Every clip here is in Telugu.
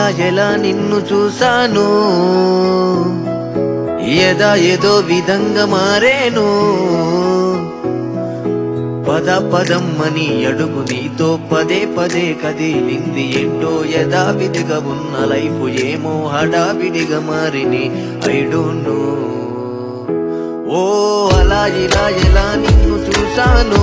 ఎలా నిన్ను చూశాను ఏదో విధంగా మారేను పదమ్మని అడుగు నీతో పదే కదిలింది ఏంటో యథావిధిగా ఉన్న లైఫ్ ఏమో హడావిడిగా మారిని ఐ డోంట్ నో ఓ అలా ఇలా ఎలా నిన్ను చూశాను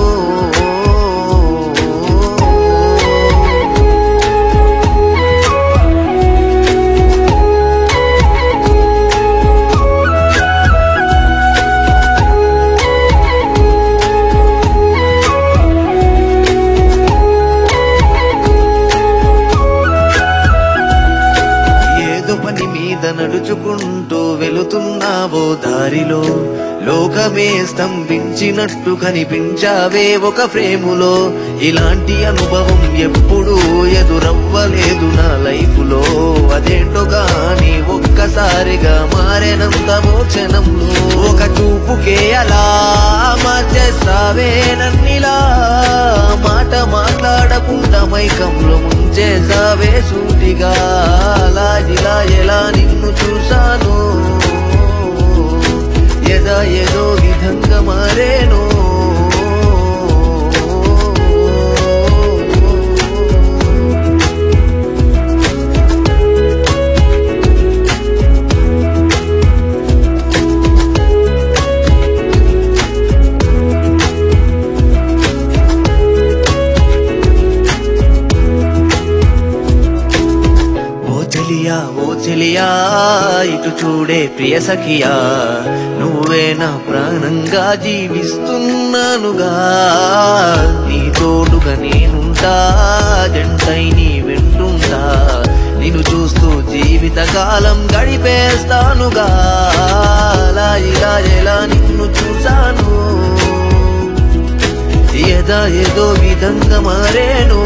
నడుచుకుంటూ వెళుతున్నావో దారిలో లోకమే స్తంభించినట్టు కనిపించావే ఒక ఫ్రేములో ఇలాంటి అనుభవం ఎప్పుడూ ఎదురవ్వలేదు నా లైఫ్ లో అదేంటో గాని ఒక్కసారిగా మారేనంత క్షణంలో ఒక చూపుకే అలా మార్చేస్తావే నన్నిలా మాట మాట్లాడకుండా మైకంలో ముంచేసావే సూటిగా అలా ఇలా ఎలా నిన్ను చూశాను ఏదో విధంగా మారేను ఓ చెలియా ఇటు చూడే ప్రియ సఖియా నువ్వే నా ప్రాణంగా జీవిస్తున్నానుగా నీ తోడుగా నేనుంటా జంటై నీ వెంటుంటా నిన్ను చూస్తూ జీవితకాలం గడిపేస్తానుగా అలా ఇలా ఎలా నిన్ను చూశాను ఏదో విధంగా మారేను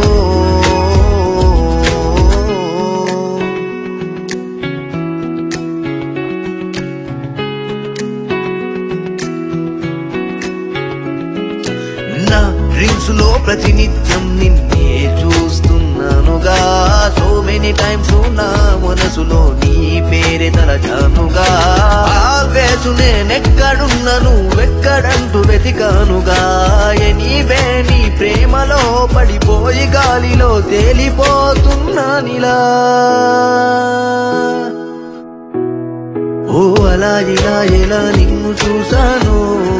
డ్రీమ్స్ లో ప్రతినిత్యం నిన్నే చూస్తున్నానుగా సో మెనీ టైమ్స్ నా మనసులో నీ పేరే తలచానుగా ఆల్వేస్ నేనెక్కడున్నా నువ్వెక్కడంటూ వెతికానుగా ఎనీవే నీ ప్రేమలో పడిపోయి గాలిలో తేలిపోతున్నానిలా ఓ అలా ఇలా ఎలా నిన్ను చూశాను